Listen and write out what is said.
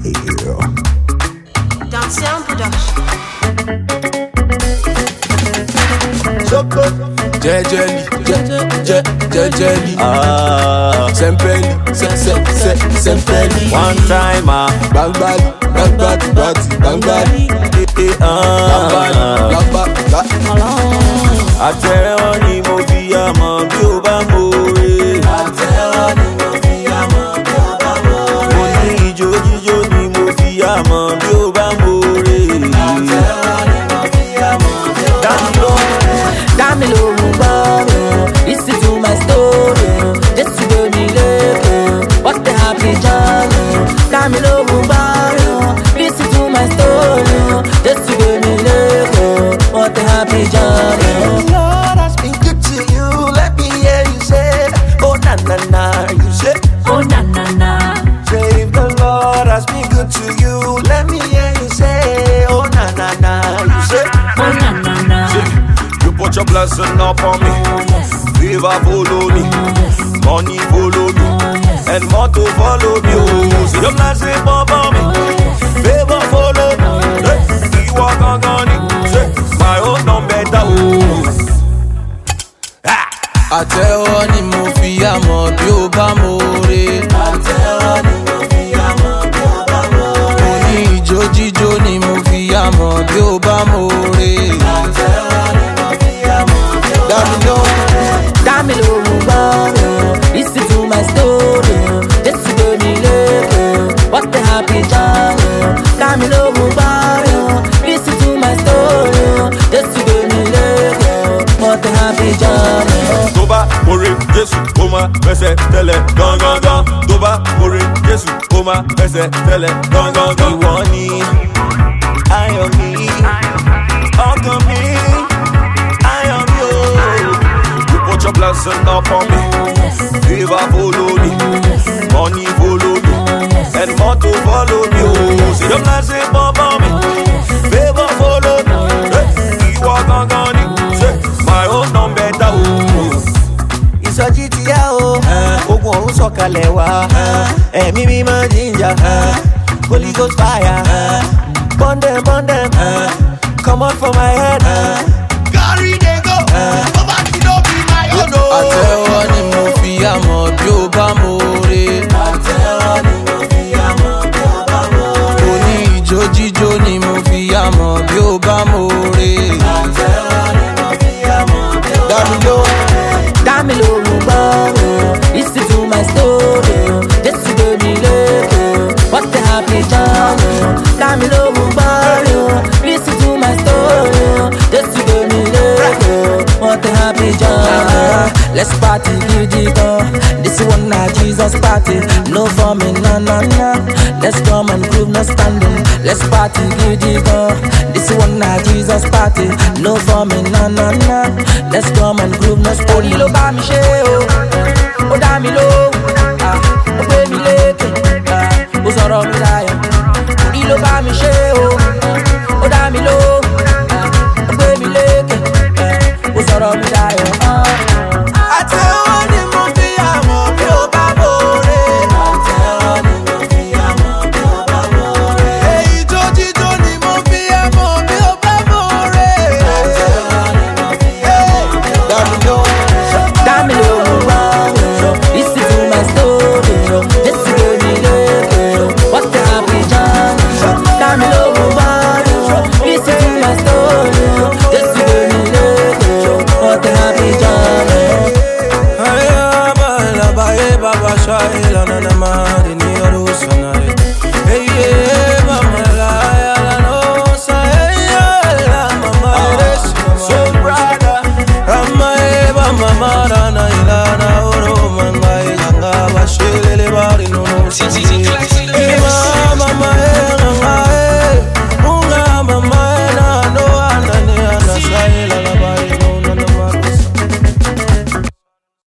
Downtown Production. Jejeli, Sempeli. One time, Bangbali, àtẹ̀wọ́ ni mo fi àmọ́ bí ó bá mòore. Mo ní ijó jíjó ni mo fi àmọ́ bí ó bá mòore. Dami lohun gbọ́rọ̀, listen to my story. Jésù gbé mi lékè, what a happy journey. Dami lohun gbọ́rọ̀, listen to my story. Jésù gbé mi lékè, what a happy journey. Lord has been good to you, let me hear you say, oh na na na, you say, Oh na na na, say if the Lord has been good to you, let me hear you say, oh na na na, you say, oh na na na. You put your blessing upon me. Favor follow me. Money follow me. And more to follow me. Oh, see your blessing upon me. Favor follow me. You walk on it. My own no better. àtẹ́wọ́ ni mo fi àmọ́ bí ó bá mòore. Mo ní ijó jíjó ni mo fi àmọ́ bí ó bá mòore. Dami lohun gbọ́rọ̀, listen to my story. Jésù gbé mi lékè, what a happy journey. Dami lohun gbọ́rọ̀, listen to my story. Jésù gbé mi lékè, what a happy journey. Tó bá mòre Jésù, ó máa fẹsẹ̀ tẹ̀lẹ̀ gangan. Tó bá mòre Jésù, ó máa fẹsẹ̀ tẹ̀lẹ̀ gangan. Ìwọ ni ayọ̀ mi, ọkàn mi, ayọ̀ mi o. You put your blessing upon me. Favor follow me. Money follow me. And more to follow me. Oh, see your blessing upon me. Favor follow me. You walk on it. My own no better. ìsọjí ti yá o, ogun ọ̀run sọ̀kalẹ̀ wá, ẹ̀mí mímọ́ jíjà, Holy Ghost fire, burn them, come out from my head. Carry they go, poverty no be my own. àtẹ́wọ́ ni mo fi àmọ́ bí ó bá mòore. Mo ní ijó jíjó ni mo fi àmọ́ bí ó bá mòore. Dami lohun gbọ́rọ̀, listen to my story. Jésù gbé mi lékè, what a happy journey. Dami lohun gbọ́rọ̀, listen to my story. Jésù gbé mi lékè, what a happy journey. Let's party gidi gan, this one na Jesus party. No forming, na na na. Let's come and groove, no standing. Let's party gidi gan, this one na Jesus party. No forming, na na na. Let's come and groove, no standing. Orí ló bá mi ṣe o, ó dá mi lóhùn.